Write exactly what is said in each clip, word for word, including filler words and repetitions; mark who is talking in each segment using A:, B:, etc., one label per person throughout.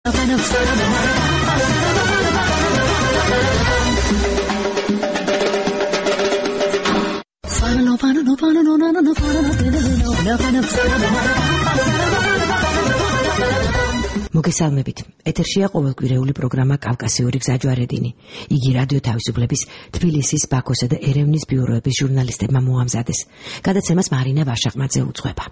A: მოგესალმებით. ეთერშია ყოველკვირეული პროგრამა კავკასიური გზაჯვარედინი. იგი რადიო თავისუფლების თბილისის, ბაქოსა და ერევნის ბიუროების ჟურნალისტებმა მოამზადეს. გადაცემას მარინა ვაშაყმაძე უძღვება.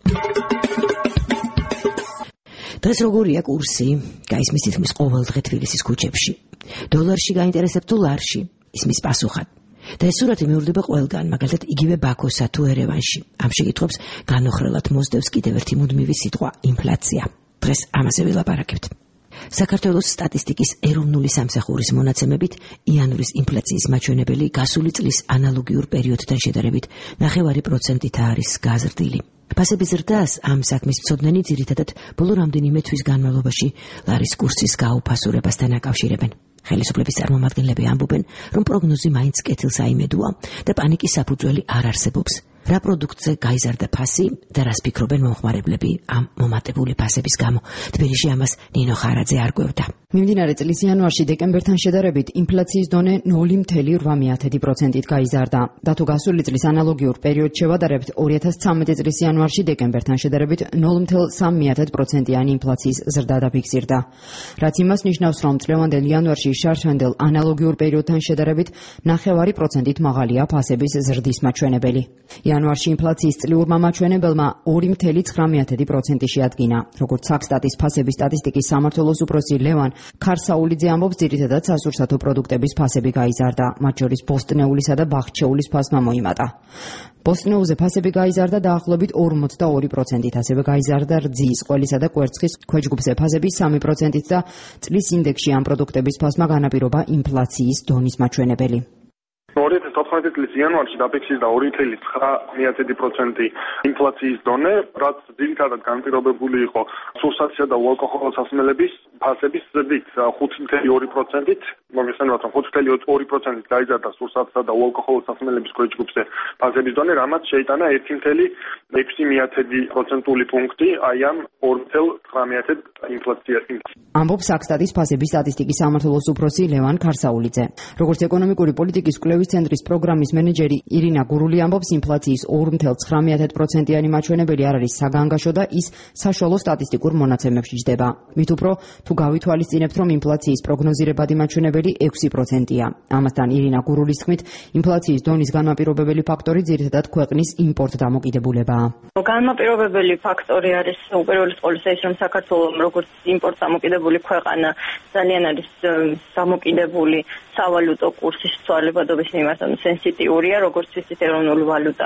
A: დღეს როგორია კურსი? გაისმის თითქმის ყოველ დღე თბილისის ქუჩებში. დოლარში გაინტერესებთ თუ ლარში? ისმის პასუხად. და ეს სურათი მიურდება ყველგან, მაგალითად იგივე ბაქოსა თუ ერევანში. ამ შეკითხვებს განოხრელად მოსდევს კიდევ ერთი მუდმივი სიტყვა ინფლაცია. დღეს ამაზე ვილაპარაკებთ. საქართველოს სტატისტიკის ეროვნული სამსახურის მონაცემებით იანვრის ინფლაციის მაჩვენებელი გასული წლის ანალოგიურ პერიოდთან შედარებით ნახევარი პროცენტით არის გაზრდილი. ფასების ზრდას ამ საქმის მცოდნენი ძირითადად ბოლო რამდენიმე თვის განმავლობაში ლარის კურსის გაუფასურებასთან აკავშირებენ. ხელისუფლების წარმომადგენლები ამბობენ, რომ პროგნოზი მაინც კეთილს აიმედოა და პანიკის საფუძველი არ არსებობს. რა პროდუქტზე გაიზარდა ფასი და რას ფიქრობენ მომხმარებლები ამ მომატებული ფასების გამო? თბილისში ამას ნინო ხარაძე არკვევდა.
B: მიმდინარე წლის იანვარში დეკემბერთან შედარებით ინფლაციის დონე ნული virgulă opt პროცენტით გაიზარდა. და თუ გასული წლის ანალოგიურ პერიოდს შევადარებთ, ორი ათას ცხრამეტი წლის იანვარში დეკემბერთან შედარებით ნული virgulă სამი პროცენტიანი ინფლაციის ზრდა დაფიქსირდა. რაც იმას ნიშნავს, რომ წლევანდელ იანვარში შარშანდელ ანალოგიურ პერიოდთან შედარებით ნახევარი პროცენტით მაღალია ფასების ზრდის მაჩვენებელი. იანვარში ინფლაციის წლიურმა მაჩვენებელმა ორი virgulă ცხრამეტი პროცენტი შეადგინა. როგორც საქსტატის ფასების სტატისტიკის სამმართველოს უფროსი ლევან ქარსაულიძე ამბობს, ძირითადად სასურსათო პროდუქტების ფასები გაიზარდა, მათ შორის ბოსტნეულისა და ბახჩეულის ფასმა მოიმატა. ბოსტნეულზე ფასები გაიზარდა დაახლოებით ორმოცდაორი პროცენტით, ასევე გაიზარდა რძის, ყველისა და კვერცხის ქვეჯგუფზე ფასები სამი პროცენტით და წლის ინდექსში ამ პროდუქტების ფასმა განაპირობა ინფლაციის დონის მაჩვენებელი.
C: ორი ათას თოთხმეტი წლის იანვარში დაფიქსირდა ორი virgulă ცხრამეტი პროცენტი ინფლაციის დონე, რაც ძირითადად განპირობებული იყო სურსათისა და უალკოჰოლო სასმელების ფასების ზრდით ხუთი virgulă ორი პროცენტით. მოგესალმებით, რომ ხუთი virgulă ორი პროცენტით გაიზარდა სურსათისა და უალკოჰოლო სასმელების ქვეჯგუფზე ფასების დონე, რამაც შეიტანა ერთი virgulă ექვსი პროცენტული პუნქტი აი ამ ორი virgulă ცხრამეტი ინფლაციაში.
B: ამბობს საქსტატის ფასების სტატისტიკის სამმართველოს უფროსი ლევან ქარსაულიძე. როგორც ეკონომიკური პოლიტიკის კვლევის ცენტრის პროგრამის მენეჯერი ირინა გურული ამბობს, ინფლაციის ორი virgulă ცხრამეტი პროცენტიანი მაჩვენებელი არ არის საგანგაშო და ის საშუალო სტატისტიკურ მონაცემებში ჯდება. მით უფრო, თუ გავითვალისწინებთ, რომ ინფლაციის პროგნოზირებადი მაჩვენებელი ექვსი პროცენტია. ამასთან ირინა გურულის თქმით, ინფლაციის დონის განმაპირობებელი ფაქტორი ძირითადად ქვეყნის იმპორტ დამოკიდებულებაა.
D: განმაპირობებელი ფაქტორი არის უპირველეს ყოვლისა ის, რომ საქართველოს როგორც იმპორტ დამოკიდებული ქვეყანა ძალიან არის დამოკიდებული სავალუტო კურსის ცვალებადობის მიმართ, სენსიტიურია, როგორც ისეთ ეროვნული ვალუტა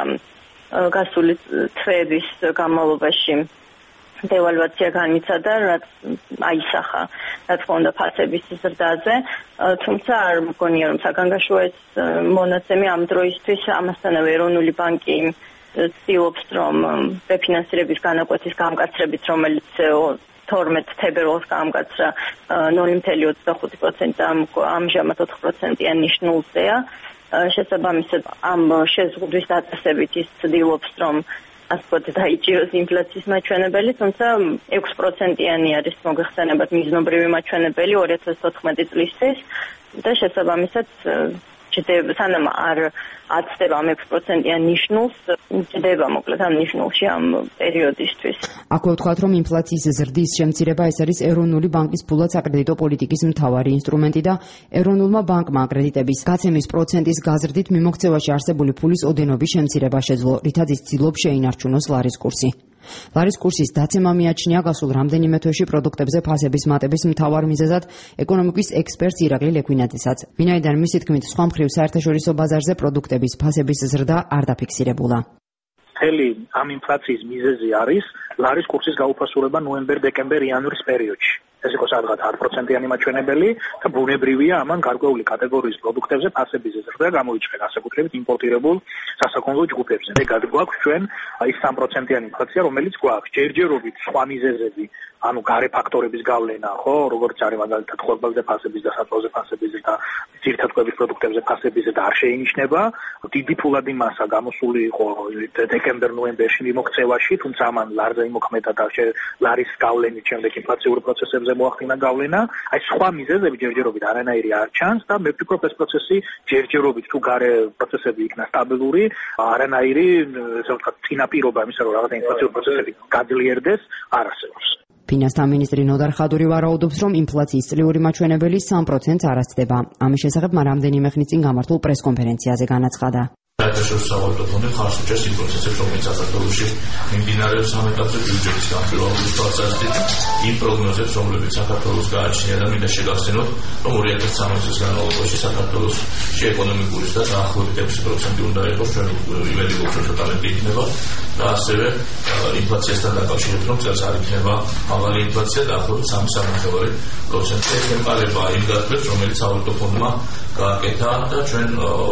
D: გასული თვეების განმავლობაში დევალვაცია განიცადა, რაც აისახა, რა თქმა უნდა, ფასების ზრდაზე, თუმცა არ მგონია, რომ საგანგაშოა ეს მონაცემი ამ დროისთვის. ამასთანავე ეროვნული ბანკი ცდილობს, რომ რეფინანსირების განაკვეთის გამკაცრებით, რომელიც თორმეტ თებერვალს გაამკაცრა ნული virgulă ოცდახუთი პროცენტი, ამჟამად ოთხ პროცენტიან ნიშნულზეა. შესაბამისად, ამ შეზღუდვის დაწესებით ის ცდილობს, რომ ასე ვთქვათ, დაიჭიროს ინფლაციის მაჩვენებელი, თუმცა ექვსი პროცენტიანი არის მოგეხსენებათ მიზნობრივი მაჩვენებელი ორი ათას თოთხმეტი წლისთვის და შესაბამისად ჯდება, სანამ არ აცდება ამ ექვსი პროცენტიან ნიშნულს, ჯდება მოკლედ ამ ნიშნულში ამ პერიოდისთვის.
B: აქვე ვთქვათ, რომ ინფლაციის ზრდის შემცირება ეს არის ეროვნული ბანკის ფულად საკრედიტო პოლიტიკის მთავარი ინსტრუმენტი და ეროვნულმა ბანკმა კრედიტების გაცემის პროცენტის გაზრდით მიმოქცევაში არსებული ფულის ოდენობის შემცირება შეძლო, რითაც ის ცდილობს შეინარჩუნოს ლარის კურსი. ლარის კურსის დაცემა მიაჩნია გასულ რამდენიმე თვეში პროდუქტებზე ფასების მატების მთავარ მიზეზად ეკონომიკის ექსპერტს ირაკლი ლექვინაძესაც. ვინაიდან მისი თქმით, სხვა მხრივ საერთაშორისო ბაზარზე პროდუქტების ფასების ზრდა არ დაფიქსირებულა.
E: მთელი ამ ინფლაციის მიზეზი არის ლარის კურსის გაუფასურება ნოემბერ-დეკემბერ-იანვრის პერიოდში. ეს იყო სადღაც ათი პროცენტიანი მაჩვენებელი და ბუნებრივია ამან გარკვეული კატეგორიის პროდუქტებზე ფასების ზრდა გამოიჩინა, განსაკუთრებით იმპორტირებულ სასაქონლო ჯგუფებზე. და გვაქვს ჩვენ ის სამი პროცენტიანი ინფლაცია, რომელიც გვაქვს ჯერჯერობით სხვა მიზეზები ანუ გარე ფაქტორების გავლენა, ხო, როგორც არის მაგალითად ხორბალზე ფასების და საწვავზე ფასების და ძირითად კვების პროდუქტებზე ფასების და არ შეინიშნება. დიდი ფულადი მასა გამოსული იყო დეკემბერ-ნოემბერში მიმოქცევაში, თუმცა ამან ლარზე იმოქმედა და ლარის გავლენით შემდეგ ინფლაციური პროცესებზე მოახდინა გავლენა. აი სხვა მიზეზები ჯერჯერობით არანაირი არ ჩანს და მე ვფიქრობ ეს პროცესი ჯერჯერობით თუ გარე პროცესები იქნა სტაბილური, არანაირი ესე ვთქვათ წინაპირობა იმისა, რომ რაღაცა ინფლაციური პროცესები გაძლიერდეს, არ არსებობს.
B: ფინანსთა მინისტრი ნოდარ ხადური ვარაუდობს, რომ ინფლაციის წლიური მაჩვენებელი სამ პროცენტს არ ასწდება. ამის შესახებ მან რამდენიმე ხნის წინ გამართულ პრესკონფერენციაზე განაცხადა.
F: საერთაშორისო სავალუტო ფონდი ხარს უჭერს იმ პროცესებს, რომელიც საქართველოში მიმდინარეობს ამ ეტაპზე ბიუჯეტის განხილვაობის თვალსაზრისით, იმ პროგნოზებს, რომლებიც საქართველოს გააჩნია და მინდა შეგახსენოთ, რომ ორი ათას სამოცი წლის განმავლობაში საქართველოში ეკონომიკური და დაახლოებით ექვსი პროცენტი უნდა იყოს, ჩვენ იმედი გვაქვს, რომ ცოტა მეტი იქნება და ასევე ინფლაციასთან დაკავშირებით, რომ წელს არ იქნება მაღალი ინფლაცია დაახლოებით სამი სამი პროცენტი. ეს ემყარება იმ გათვლებს, რომელიც სავალუტო ფონდმა გააკეთა და ჩვენ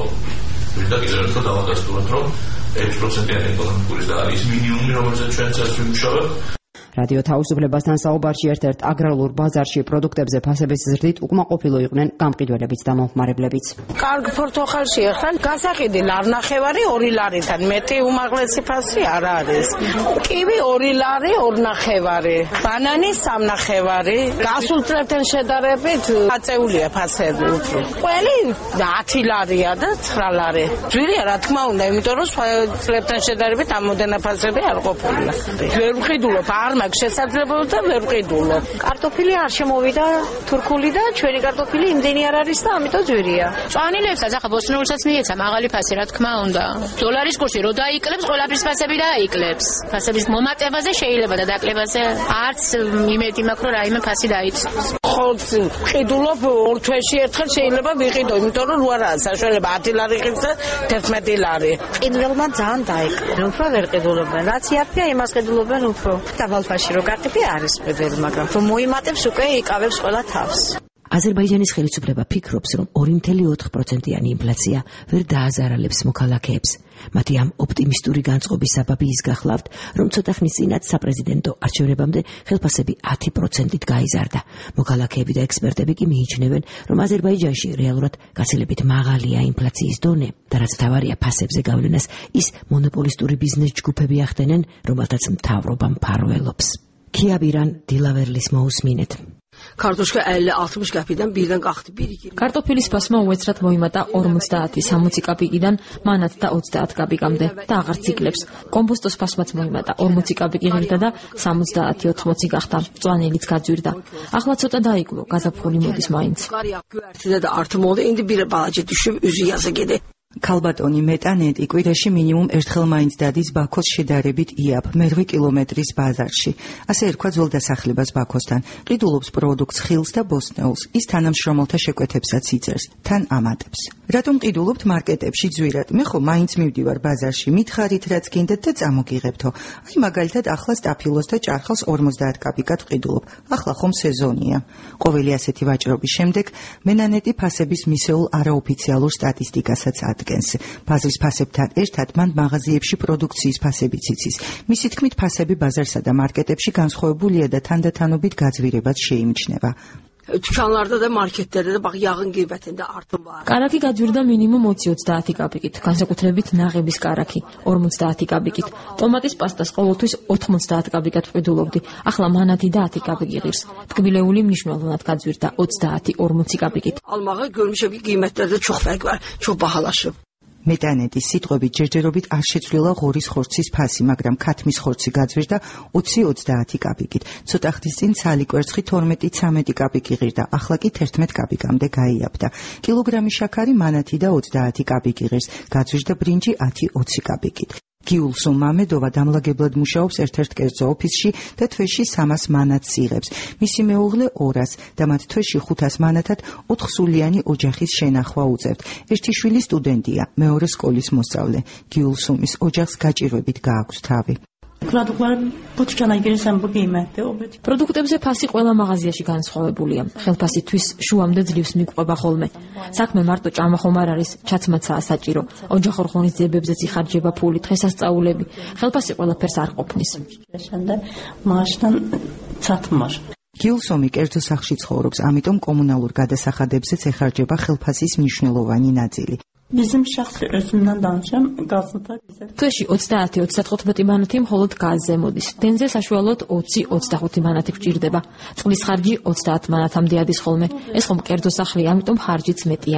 F: ვიდა კიდევ ერთხელ დავადასტუროთ, რომ ექვსი პროცენტიანი ეკონომიკური და არის მინიმუმი, რომელზეც ჩვენ წელს ვიმუშავებთ.
B: რადიო თავისუფლებასთან საუბარში ერთ-ერთ აგრარულ ბაზარში პროდუქტებზე ფასების ზრდით უკმაყოფილო იყვნენ გამყიდველებიც და მომხმარებლებიც.
G: კარგ ფორთოხალში ახლა გასაყიდი ლარნახევარი ორი ლარიდან მეტი უმაღლესი ფასი არ არის. კივი ორი ლარი ორნახევარი, ბანანი სამნახევარი. გასულ წლებთან შედარებით აწეულია ფასები უფრო. ყველი ათი ლარია და ცხრა ლარი. ძვირია რა თქმა უნდა, იმიტომ რომ სხვა წლებთან შედარებით ამოდენა ფასები არ ყოფილა. ვერ ვყიდულობ არ მაგ შესაძლებლობა ვერ ვყიდულო.
H: კარტოფილი არ შემოვიდა თურქული და ჩვენი კარტოფილი იმდენი არ არის და ამიტომ ძვირია.
I: წვანილებს ახლა ბოსტნეულსაც მიეცა მაღალი ფასი რა თქმა უნდა. დოლარის კურსი რო დაიკლებს, ყველაფრის ფასები დაიკლებს. ფასების მომატებაზე შეიძლება და დაკლებაზე არც იმედი მაქვს რომ რაიმე ფასი დაიცვას.
G: ხოლმე ვყიდულობ ორ თვეში ერთხელ შეიძლება ვიყიდო, იმიტომ რომ რუარაა საშუალება ათი ლარი ყიდს და თერთმეტი ლარი.
H: ყიდველმა ძალიან დაიკლე. უფრო ვერ ყიდულობენ. რაც იაფია, იმას ყიდულობენ უფრო. დავალფაში რო გაკეთე არის პედერი, მაგრამ რომ მოიმატებს უკვე იკავებს ყველა თავს.
A: აზერბაიჯანის ხელისუფლება ფიქრობს, რომ ორი წელი ოთხ პროცენტიანი ინფლაცია ვერ დააზარალებს მოქალაქეებს. მათი ამ ოპტიმისტური განწყობის საბაბი ის გახლავთ, რომ ცოტა ხნის წინაც საპრეზიდენტო არჩევნებამდე ხელფასები ათი პროცენტით გაიზარდა. მოქალაქეები და ექსპერტები კი მიიჩნევენ, რომ აზერბაიჯანში რეალურად გაცილებით მაღალია ინფლაციის დონე და რაც მთავარია ფასებზე გავლენას ის მონოპოლისტური ბიზნეს ჯგუფები ახდენენ, რომელთაც მთავრობა მფარველობს. ქიაბირან დილავერლის მოусმინეთ.
J: Kartoşka elli altmış qəpikdən birdən qalxdı bir iki.
K: Kartofilis pasma უეცრად მოიმატა ორმოცდაათი სამოცი კაპიკიდან მანათ და ოცდაათ კაპიკამდე და აღარ ციკლებს. კომბოსტოს pasmაც მოიმატა ორმოცი კაპიკი ღირდა და სამოცდაათი ოთხმოცი გახდა. მწვანილიც გაძვირდა. ახლა ცოტა დაიკლო, გაზაფხული მოდის მაინც.
J: Göyərtidə də artım oldu. İndi bir balaca düşüb üzü yaza gedir.
L: ქალბატონი მეტანეტი კვირაში მინიმუმ ერთხელ მაინც დადის ბაქოს შედარებით იაფ მერვე კილომეტრის ბაზარში. ასე ერქვა ძველ დასახლებას ბაქოსთან. ყიდულობს პროდუქტს ხილს და ბოსტნეულს. ის თანამშრომელთა შეკვეთებსაც იწერს, თან ამატებს. რატომ ყიდულობთ მარკეტებში ძვირად? მე ხო მაინც მივდივარ ბაზარში, მითხარით რაც გინდათ და წამოგიღებთო. აი მაგალითად ახლა სტაფილოს და ჭარხალს ორმოცდაათ კაპიკად ყიდულობ. ახლა ხომ სეზონია. ყოველი ასეთი ვაჭრობის შემდეგ მენანეტი ფასების მისეულ არაოფიციალურ სტატისტიკასაც ბაზრის ფასებთან ერთად მან მაღაზიებში პროდუქციის ფასებიც იცის. მისი თქმით, ფასები ბაზარსა და მარკეტებში განსხვავებულია და თანდათანობით გაძვირებაც შეიმჩნევა.
J: Dükkanlarda da marketlərdə də bax yağın qiymətində artım var.
K: Კარაკი გაძვირდა მინიმუმ ოცი ოცდაათი კაპიკით, განსაკუთრებით ნაღების კარაკი ორმოცდაათი კაპიკით. ტომატის პასტას ყოველთვის ოთხმოცდაათ კაპიკად ვყიდულობდი. ახლა მანათი და ათი კაპიკი ღირს. ტკბილეული მნიშვნელოვნად გაძვირდა ოცდაათი ორმოცი კაპიკით.
J: Almağı görmüşəm ki, qiymətlərdə çox fərq var, çox bahalaşıb.
L: მეტანეტის სიტყვებით ჯერჯერობით არ შეცვლილა ღორის ხორცის ფასი, მაგრამ ქათმის ხორცი გაძვირდა ოცი ოცდაათი კაპიკით. ცოტა ხნის წინ ცალი კვერცხი თორმეტი ცამეტი კაპიკი ღირდა, ახლა კი თერთმეტ კაპიკამდე გაიაფდა. კილოგრამი შაქარი მანათი და ოცდაათი კაპიკი ღირს, გაძვირდა ბრინჯი ათი ოცი კაპიკით. გიულსუ მამედოვა დამლაგებლად მუშაობს ერთ-ერთ კერძო ოფისში და თვეში სამას მანათს იღებს. მისი მეუღლე ორას და მათ თვეში ხუთას მანათად ოთხსულიანი ოჯახის შენახვა უწევთ. ერთი შვილი სტუდენტია, მეორე სკოლის მოსწავლე. გიულსუმის ოჯახს გაჭირვებით გააქვს თავი.
K: პროდუქტებზე ფასი ყველა მაღაზიაში განსხვავებულია. ხელფასისთვის შუამდე ძლივს მიყვება ხოლმე. საქმე მარტო ჭამა ხომ არ არის, ჩაცმაცაა საჭირო. ოჯახურ ღონისძიებებზეც იხარჯება ფული, დღესასწაულები. ხელფასი ყველაფერს არ ყოფნის.
M: ცათმარ.
L: გილსომი კერძო სახლში ცხოვრობს, ამიტომ კომუნალურ გადასახადებზეც ეხარჯება ხელფასის მნიშვნელოვანი ნაწილი.
M: Bizim şahsi özümden danışam, gazlı da bize.
K: თვეში ოცდაათი ოცდათხუთმეტი მანათი მხოლოდ გაზზე მოდის. დენზე საშუალოდ ოცი ოცდახუთი მანათი გვჭირდება. წყლის ხარჯი ოცდაათ მანათამდე ადის ხოლმე. ეს ხომ კერძო სახლია, ამიტომ ხარჯიც მეტია.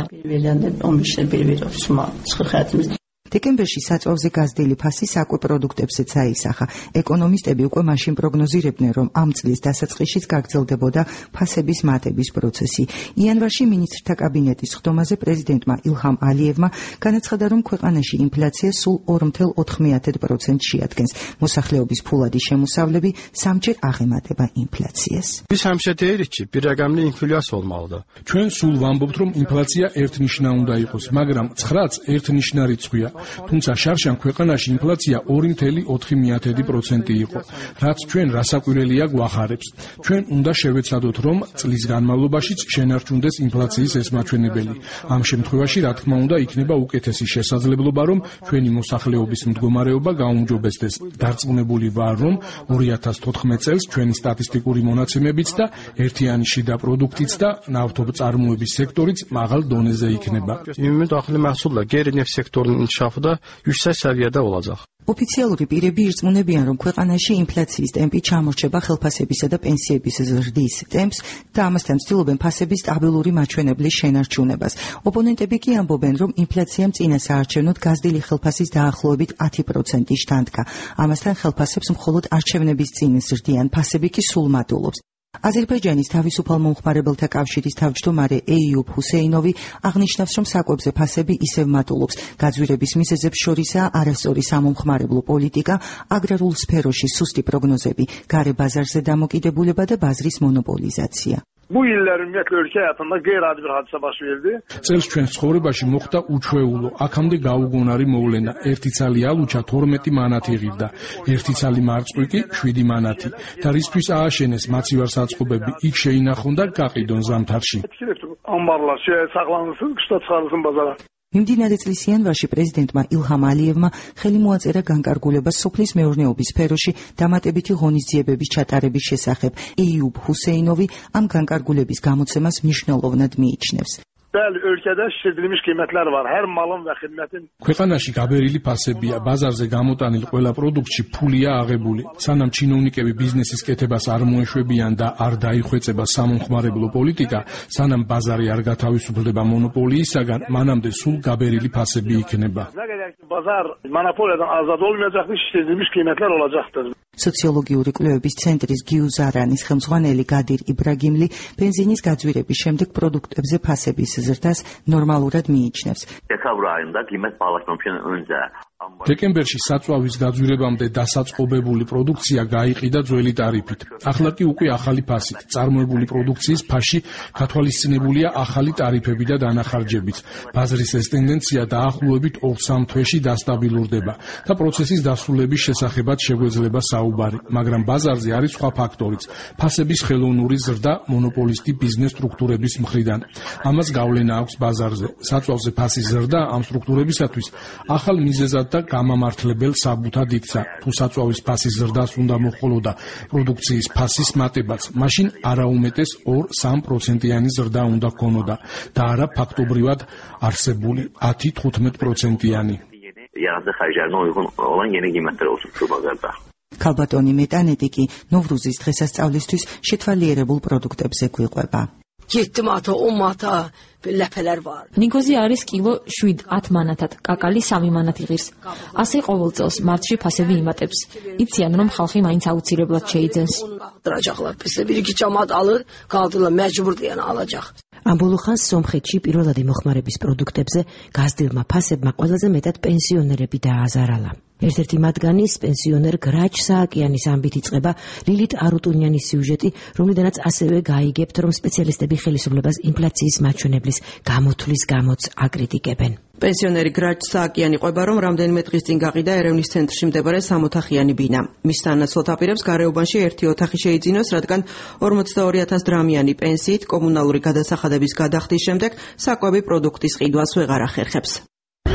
M: on beşte bir bir suma çıxırxətimiz.
L: დეკემბერში საწვავზე გაზრდილი ფასი საკვე პროდუქტებზეც აისახა. ეკონომისტები უკვე მაშინ პროგნოზირებდნენ, რომ ამ წლის დასაწყისშიც გაგრძელდებოდა ფასების მატების პროცესი. იანვარში მინისტრთა კაბინეტის ხდომაზე პრეზიდენტმა ილჰამ ალიევმა განაცხადა, რომ ქვეყანაში ინფლაცია სულ ორი წუთი ოთხ პროცენტს შეადგენს. მოსახლეობის ფულადი შემოსავლები სამჯერ აღემატება ინფლაციას.
N: Biz həmişə deyirik ki, bir rəqəmli inflyasiya olmalıdır.
O: ჩვენ სულ ვამბობთ, რომ ინფლაცია ერთნიშნა უნდა იყოს, მაგრამ ცხრაც ერთნიშნა რიცხვია. თუმცა შარშან ქვეყანაში ინფლაცია ორი წუთი ოთხ პროცენტი იყო, რაც ჩვენ რასაკვირველია გვახარებს. ჩვენ უნდა შევეცადოთ, რომ წლის განმავლობაშიც შენარჩუნდეს ინფლაციის ეს მაჩვენებელი. ამ შემთხვევაში, რა თქმა უნდა, იქნება უკეთესი შესაძლებლობა, რომ ჩვენი მოსახლეობის მდგომარეობა გაუმჯობესდეს. დარწმუნებული ვარ, რომ ორი ათას თოთხმეტ წელს ჩვენი სტატისტიკური მონაცემებიც და ერთიანი შიდა პროდუქტიც და ნავთობწარმოების სექტორიც მაღალ დონეზე იქნება.
N: Ümumi daxili məhsulla qeyri-neft sektorunun inkişafı da yüksək səviyyədə olacaq.
L: ოფიციალური პირები ირწმუნებიან, რომ ქვეყანაში ინფლაციის ტემპი ჩამორჩება ხელფასებისა და პენსიების ზრდის ტემპს და ამასთან ცდილობენ ფასების სტაბილური მაჩვენებლის შენარჩუნებას. ოპონენტები კი ამბობენ, რომ ინფლაციამ წინა საარჩევნოდ გაზრდილი ხელფასის დაახლოებით ათი პროცენტი შთანთქა. ამასთან ხელფასებს მხოლოდ არჩევნების წინ ზრდიან, ფასები კი სულ მატულობს. აზერბაიჯანის თავისუფალ მომხმარებელთა კავშირის თავმჯდომარე ეიუბ ჰუსეინოვი აღნიშნავს, რომ საკვებზე ფასები ისევ მატულობს. გაძვირების მიზეზებს შორისაა არასწორი სამომხმარებლო პოლიტიკა, აგრარულ სფეროში სუსტი პროგნოზები, გარე ბაზარზე დამოკიდებულება და ბაზრის მონოპოლიზაცია.
C: Bu illər ümumiyyətlə ölkə həyatında qeyri-adi bir hadisə baş verdi.
O: წელს ჩვენს ცხოვრებაში მოხდა უჩვეულო, აქამდე გაუგონარი მოვლენა. ერთი ცალი ალუჩა თორმეტი მანათი იღებდა, ერთი ცალი მარწყვი კი შვიდი მანათი. და რისთვის ააშენეს მაცივარ-საწყობები, იქ შეინახონ და გაყიდონ ზამთარში.
C: Ambarlar saxlanılsın, qışda çıxarılsın bazara.
L: მიმდინარე წლის იანვარში პრეზიდენტმა ილჰამ ალიევმა ხელი მოაწერა განკარგულებას სოფლის მეურნეობის სფეროში დამატებითი ღონისძიებების ჩატარების შესახებ. ეიუბ ჰუსეინოვი ამ განკარგულების გამოცემას მნიშვნელოვნად მიიჩნევს.
C: Bəli, ölkədə şişirdilmiş qiymətlər var. Hər malın və xidmətin
O: ქვეყანაში გაბერილი ფასებია, ბაზარზე გამოტანილ ყველა პროდუქტში ფულია აღებული. სანამ ჩინოვნიკები ბიზნესის კეთებას არ მოეშვებიან და არ დაიხვეწება სამომხმარებლო პოლიტიკა, სანამ ბაზარი არ გათავისუფლდება მონოპოლიისაგან, მანამდე სულ გაბერილი ფასები იქნება.
C: Bazar monopoliyadan azad olmayacaqdır, şişirdilmiş qiymətlər olacaqdır.
L: სოციოლოგიური კვლევების ცენტრის გიუზარანის ხელმძღვანელი გადირ იბრაგიმლი ბენზინის გაძვირების შემდეგ პროდუქტებზე ფასების ზრდას ნორმალურად მიიჩნევს.
P: Dekabr ayında qiymət bahalaşmamışdan öncə
O: დეკემბერში საწვავის გაძვირებამდე დასაწყობებული პროდუქცია გაიყიდა ძველი ტარიფით. ახლა კი უკვე ახალი ფასით. წარმოებული პროდუქციის ფასში გათვალისწინებულია ახალი ტარიფები და დანახარჯებიც. ბაზრის ეს ტენდენცია დაახლოებით ორ-სამ თვეში დასტაბილურდება და პროცესის დასრულების შესახებაც შეგვეძლება საუბარი, მაგრამ ბაზარზე არის სხვა ფაქტორიც. ფასების ხელოვნური ზრდა მონოპოლისტი ბიზნეს სტრუქტურების მხრიდან. ამას გავლენა აქვს ბაზარზე. საწვავზე ფასის ზრდა ამ სტრუქტურებისათვის ახალ მიზეზად და გამამართლებელ საბუთად იქცა. თუ საწვავის ფასის ზრდას უნდა მოჰყოლოდა პროდუქციის ფასის მატებაც, მაშინ არაუმეტეს ორ-სამ პროცენტიანი ზრდა უნდა ჰქონოდა და არა ფაქტობრივად არსებული ათი თხუთმეტ პროცენტიანი.
P: Yaratı xərclərinə uyğun olan yeni qiymətlər olsun şu bazarda.
L: ქალბატონი მეტანეტი კი ნოვრუზის დღესასწავლისთვის შეთვალიერებულ პროდუქტებზე გვიყვება.
J: yetti manata, on manata ləpələr var.
K: ნიგოზი არის კილო შვიდ-ათ მანათად, კაკალი სამი მანათი ღირს. ასე ყოველ წელს მარტში ფასები იმატებს. იციან, რომ ხალხი მაინც აუცილებლად შეიძენს.
J: Dıracaqlar. Bizdə bir-iki cəmaət alır, qaldılar məcburdur yəni alacaq.
A: ამ ბოლო ხანს სომხეთში პირველადი მოხმარების პროდუქტებზე გაზრდილმა ფასებმა ყველაზე მეტად პენსიონერები დააზარალა. ერთ-ერთი მათგანის პენსიონერ გრაჩ სააკიანის ამბით იწყება ლილით არუტუნიანის სიუჟეტი, რომლიდანაც ასევე გაიგებთ, რომ სპეციალისტები ხელისუფლებას ინფლაციის მაჩვენებლის გამოთვლის გამოც აკრიტიკებენ.
Q: პენსიონერი გრაჩ სააკიანი ყვება, რომ რამდენიმე დღის წინ გაყიდა ერევნის ცენტრში მდებარე სამოთახიანი ბინა. მის სანაცვლოდ აპირებს გარეუბანში ერთი ოთახი შეიძინოს, რადგან ორმოცდაორი ათას დრამიანი პენსიით კომუნალური გადასახადების გადახდის შემდეგ საკვები პროდუქტის ყიდვას ვეღარ ახერხებს.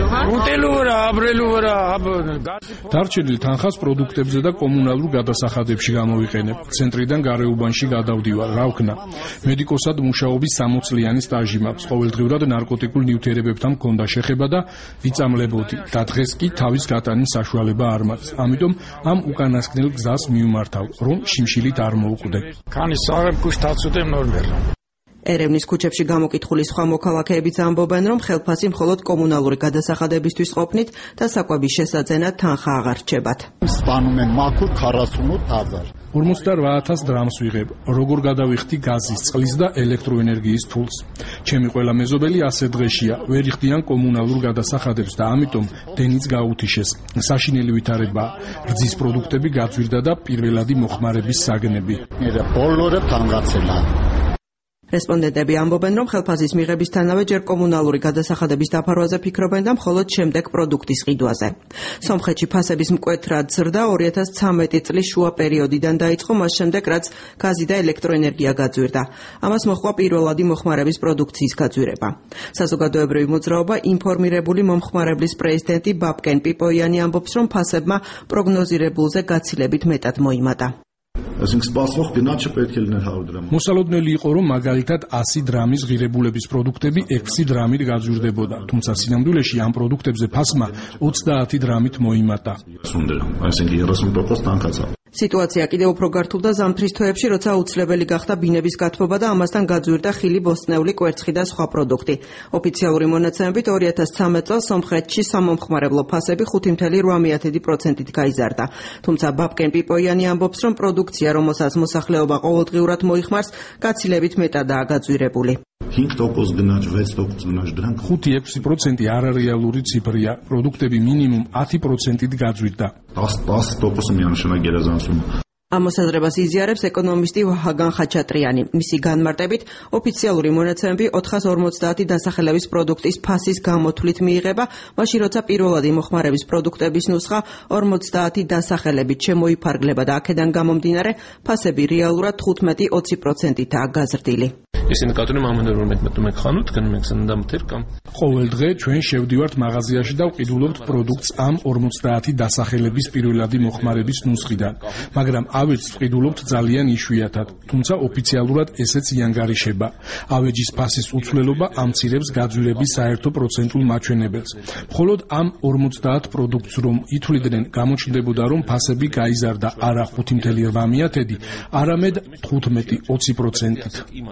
O: დარჩენილ თანხას პროდუქტებზე და კომუნალურ გადასახადებში გამოვიყენებ. ცენტრიდან გარეუბანში გადავდივარ, რა ვქნა. მედიკოსად მუშაობის სამოცლიანი სტაჟი მაქვს. ყოველდღიურად ნარკოტიკულ ნივთიერებებთან მქონდა შეხება და ვიწამლებოდი. და დღეს კი თავის გატანის საშუალება არ მაქვს. ამიტომ ამ უკანასკნელ გზას მივმართავ, რომ შიმშილით არ მოვკვდე.
R: ქანის საღებქუს თაცუდე ნორმელა.
Q: ერევნის ქუჩებში გამოკითხული სხვა მოქალაქეებიც ამბობენ, რომ ხელფასი მხოლოდ კომუნალური გადასახადებისთვის ყოფნით და საკვების შესაძენად თანხა აღარ რჩებათ.
R: სპანუმენ მაქურ ქარასუნოთ აზარ.
O: ორმოცდარბა ათას დრამს ვიღებ. როგორ გადავიხდი გაზის, წყლის და ელექტროენერგიის ფულს. ჩემი ყველა მეზობელი ასე დღეშია, ვერ იხდიან კომუნალურ გადასახადებს და ამიტომ დენიც გაუთიშეს. საშინელი ვითარებაა. რძის პროდუქტები გაძვირდა და პირველადი მოხმარების საგნები.
R: და ბოლორე ფანგაცელა.
Q: რესპონდენტები ამბობენ, რომ ხელფასის მიღებისთანავე ჯერ კომუნალური გადასახადების დაფარვაზე ფიქრობენ და მხოლოდ შემდეგ პროდუქტის ყიდვაზე. სომხეთში ფასების მკვეთრად ზრდა ორი ათას ცხრამეტი წლის შუა პერიოდიდან დაიწყო, მას შემდეგ რაც გაზი და ელექტროენერგია გაძვირდა. ამას მოჰყვა პირველადი მოხმარების პროდუქციის გაძვირება. საზოგადოებრივი მოძრაობა ინფორმირებული მომხმარებლის პრეზიდენტი ბაბკენ პიპოიანი ამბობს, რომ ფასებმა პროგნოზირებულზე გაცილებით მეტად მოიმატა.
O: მოსალოდნელი იყო, რომ მაგალითად ასი დრამის ღირებულების პროდუქტები ექვსი დრამით გაძვირდებოდა, თუმცა სინამდვილეში ამ პროდუქტებზე ფასმა ოცდაათი დრამით მოიმატა.
Q: სიტუაცია კიდევ უფრო გართულდა ზამთრის თვეებში, როცა აუცილებელი გახდა ბინების გათბობა და ამასთან გაძვირდა ხილი, ბოსტნეული, კვერცხი და სხვა პროდუქტი. ოფიციალური მონაცემებით ორი ათას ცხრამეტ წელს სომხეთში სამომხმარებლო ფასები ხუთი წუთი ორი პროცენტით გაიზარდა. თუმცა ბაბკენ პიპოიანი ამბობს, რომ პროდუქცია, რომელსაც მოსახლეობა ყოველდღიურად მოიხმარს, გაცილებით მეტადაა გაძვირებული.
O: ხუთი ექვსი პროცენტი არარეალური ციფრია. პროდუქტები მინიმუმ ათი პროცენტით გაძვირდა.
Q: ამ მოსაზრებას იზიარებს ეკონომისტი ვაჰაგან ხაჩატრიანი. მისი განმარტებით, ოფიციალური მონაცემები ოთხას ორმოცდაათი დასახელების პროდუქტის ფასის გამოთვლით მიიღება, მაშინ როცა პირველადი მოხმარების პროდუქტების ნუსხა ორმოცდაათი დასახელებით შემოიფარგლება და აქედან გამომდინარე, ფასები რეალურად თხუთმეტი ოცი პროცენტითაა გაზრდილი.
F: ისინი კატონი მამონერულ მეტმეტუმე ხანუთ კენ მექსანდამ თერკამ.
O: ყოველ დღე ჩვენ შევდივართ მაღაზიაში და ვყიდულობთ პროდუქტს ამ ორმოცდაათი დასახელების პირველადი მოხმარების ნუსხიდან, მაგრამ ავეჯს ვყიდულობთ ძალიან იშვიათად, თუმცა ოფიციალურად ესეც იანგარიშება. ავეჯის ფასის უცვლელობა ამცირებს გაძვირების საერთო პროცენტულ მაჩვენებელს. მხოლოდ ამ ორმოცდაათ პროდუქტს რომ ითვლიდნენ, გამოჩნდებოდა, რომ ფასები გაიზარდა არა ხუთი წუთი ორი, არამედ თხუთმეტი ოცი პროცენტით.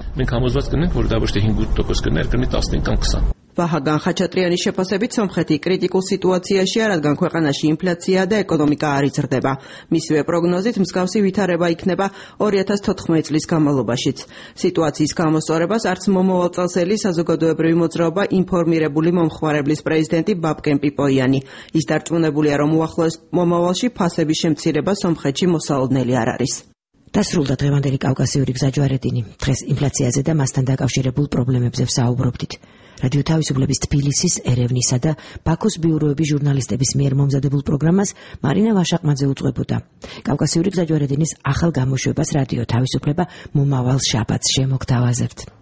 Q: ვაჰაგან ხაჩატრიანის შეფასებით სომხეთი კრიტიკულ სიტუაციაშია, რადგან ქვეყანაში ინფლაცია და ეკონომიკა არ იზრდება. მისივე პროგნოზით მსგავსი ვითარება იქნება ორი ათას თოთხმეტ წლის განმავლობაშიც. სიტუაციის გამოსწორებას არც მომავალ წელს ელი საზოგადოებრივი მოძრაობა ინფორმირებული მომხმარებლის პრეზიდენტი ბაბკენ პიპოიანი. ის დარწმუნებულია, რომ უახლოეს მომავალში ფასების შემცირება სომხეთში მოსალოდნელი არ არის.
A: დასრულდა დღევანდელი კავკასიური გზაჯვარედინი. დღეს ინფლაციაზე და მასთან დაკავშირებულ პრობლემებზე ვსაუბრობდით. რადიო თავისუფლების თბილისის, ერევნისა და ბაქოს ბიუროების ჟურნალისტების მიერ მომზადებულ პროგრამას მარინა ვაშაყმაძე უძღვებოდა. კავკასიური გზაჯვარედინის ახალ გამოშვებას რადიო თავისუფლება მომავალ შაბათს შემოგთავაზებთ.